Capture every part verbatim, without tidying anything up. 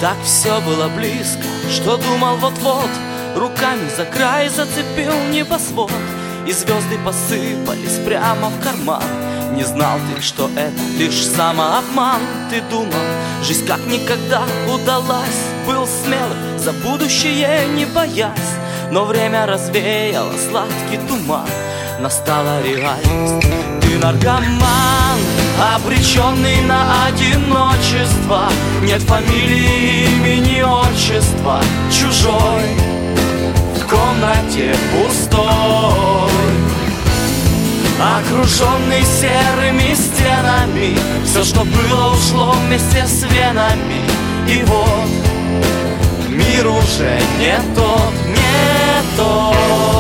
Так все было близко, что думал вот-вот руками за край зацепил небосвод, и звезды посыпались прямо в карман. Не знал ты, что это лишь самообман. Ты думал, жизнь как никогда удалась, был смелым, за будущее не боясь. Но время развеяло сладкий туман, настала реальность. Ты наркоман, обреченный на одиночество. Нет фамилии, имени, отчества. Чужой, в комнате пустой, окруженный серыми стенами. Все, что было, ушло вместе с венами. И вот мир уже не тот, не тот.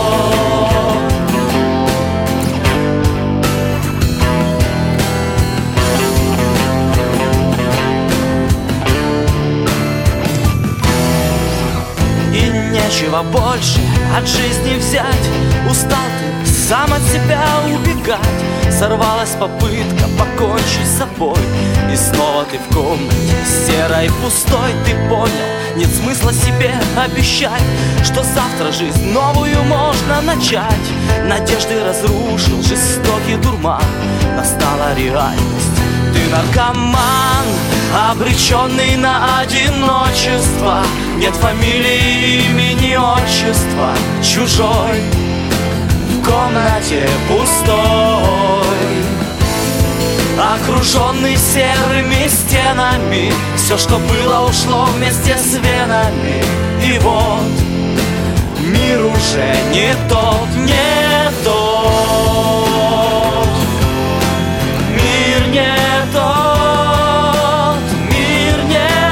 Нечего больше от жизни взять. Устал ты сам от себя убегать. Сорвалась попытка покончить с собой, и снова ты в комнате серой, пустой. Ты понял, нет смысла себе обещать, что завтра жизнь новую можно начать. Надежды разрушил жестокий дурман, настала реальность. Ты наркоман, обреченный на одиночество. Нет фамилии, имени, отчества. Чужой, в комнате пустой, окруженный серыми стенами. Все, что было, ушло вместе с венами. И вот мир уже не тот, не тот. Мир не тот, мир не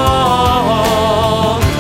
тот.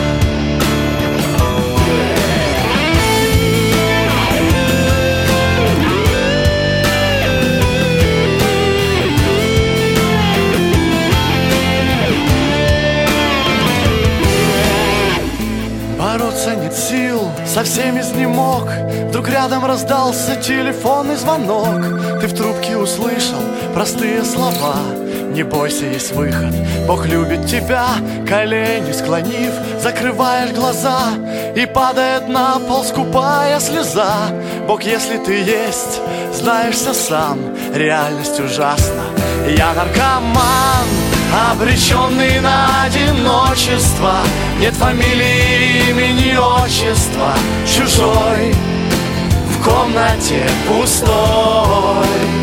Бороться нет сил, совсем изнемог. Вдруг рядом раздался телефонный звонок. Ты в трубке услышал простые слова: не бойся, есть выход, Бог любит тебя. Колени склонив, закрываешь глаза, и падает на пол скупая слеза. Бог, если ты есть, знаешься сам, реальность ужасна. Я наркоман, обреченный на одиночество. Нет фамилии, имени, отчества. Чужой, в комнате пустой,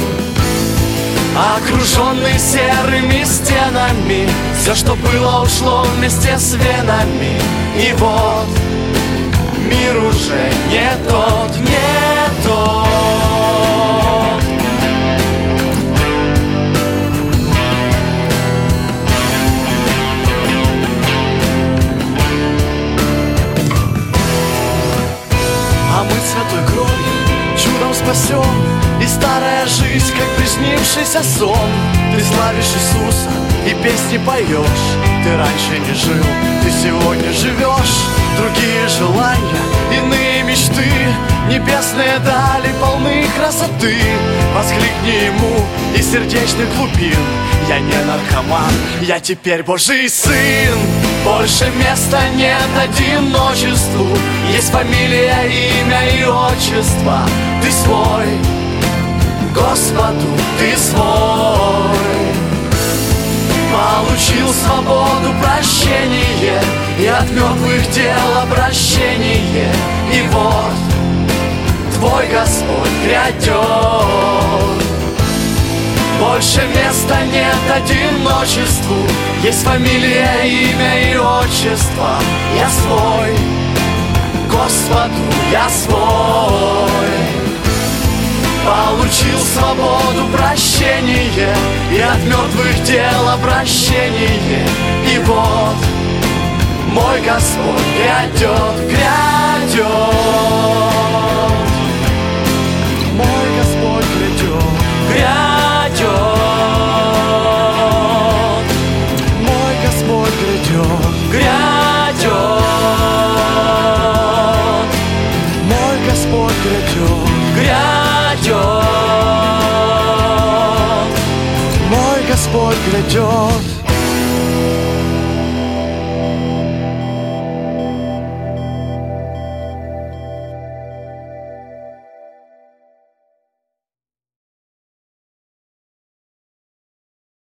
окруженный серыми стенами. Все, что было, ушло вместе с венами. И вот мир уже не тот, не тот. А мы святой кровью чудом спасен, и старая жизнь, как приснившийся сон. Ты славишь Иисуса и песни поешь. Ты раньше не жил, ты сегодня живешь. Другие желания, иные мечты, небесные дали полны красоты. Воскликни ему из сердечных глубин: я не наркоман, я теперь Божий сын. Больше места нет одиночеству. Есть фамилия, имя и отчество. Ты свой, Господу ты свой. Получил свободу, прощение, и от мертвых дел обращение. И вот твой Господь грядет. Больше места нет одиночеству. Есть фамилия, имя и отчество. Я свой, Господу я свой. Получил свободу, прощение, и от мертвых дел обращение. И вот мой Господь грядет, грядет. Мой Господь грядет, грядет. Мой Господь грядет, грядет. Мой Господь грядет, грядет. Мой Господь грядет.